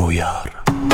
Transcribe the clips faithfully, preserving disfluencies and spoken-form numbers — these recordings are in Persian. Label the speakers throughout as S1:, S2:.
S1: هویار.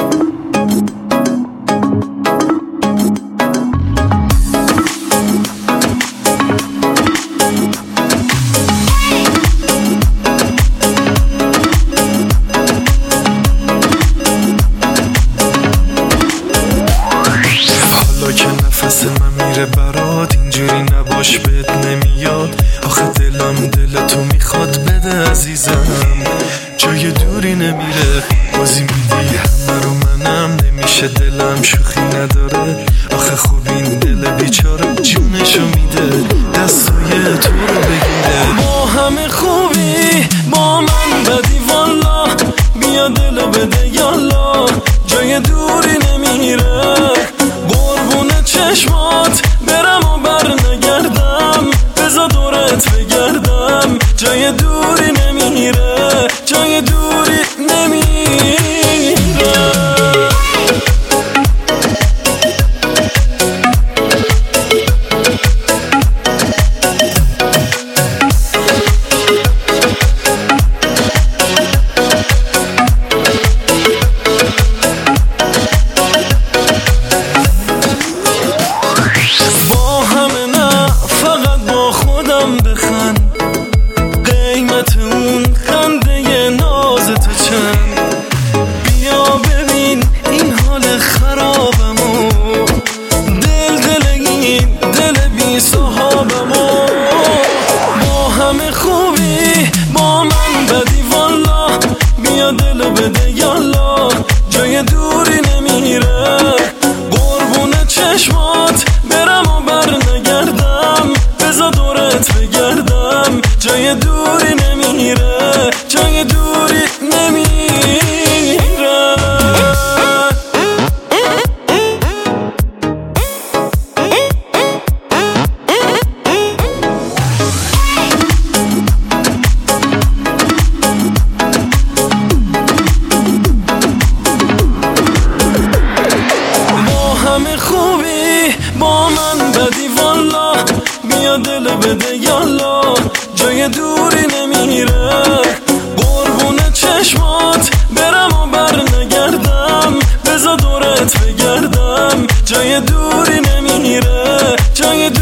S2: حالا که نفس من میره برات اینجوری نباش بهت نمیاد، آخه دلم دل تو میخواد بده عزیزم، جای دوری نمیره بازی میدی همه رو، منم نمیشه دلم شوخی نداره، آخه خوب این دل بیچاره جونشو میده دستای تو رو بگیره. با همه خوبی با من بدی والا، بیا دلو بده یالا، جای دوری نمیره، قربون چشمات برم و بر نگردم، بزا دورت بگردم، جای دوری نمیره، جای دوری نمیره. دلو بده یالا، جای دوری نمیره، قربون چشمات برم و بر نگردم، بزا دورت بگردم، جای دوری نمیره، جای دوری نمیره. خوبی با من بدی والا، بیا دلو بده یالا، جای دوری نمیره، قربون چشمات برم و بر نگردم، بزا دورت بگردم، جای دوری نمیره، جای